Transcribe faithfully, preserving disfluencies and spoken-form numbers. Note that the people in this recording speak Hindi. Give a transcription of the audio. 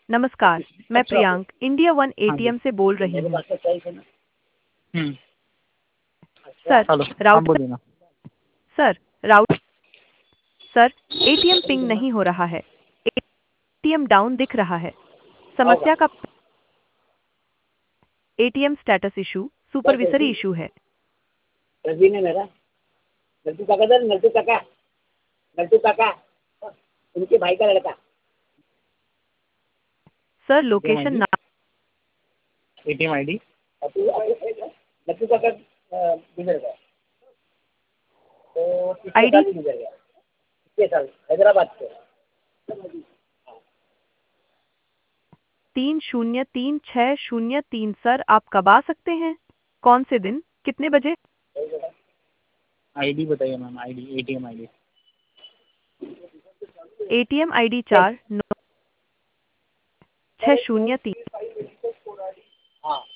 नमस्कार, मैं अच्छा हो प्रियांक इंडिया वन हाँ जी एटीएम से बोल रही मेरे हूँ। पास तो सही है ना हम्म अच्छा सर, हेलो हाँ राउटर बोलिए ना sir, router sir, ATM ping नहीं हो रहा है। एटीएम डाउन दिख रहा है। होगा समस्या का एटीएम स्टेटस इशू, बस सुपरविसरी ऐसी इशू है। रवि ने मेरा नल्टू काका दर नल्टू काका नल्टू काका उनके भाई का लड़का सर, एटीएम लोकेशन आईडी ना एटीएम आईडी नल्टू काका अ, गुजर गया तो पिछले आईडी साल ही गुजर गया पिछले साल हैदराबाद से तीन शून्य तीन छः शून्य तीन। सर, आप कब आ सकते हैं? कौन से दिन? कितने बजे? आईडी बताइए ma'am ID ATM ID ATM ID चार नौ छः शून्य तीन। हाँ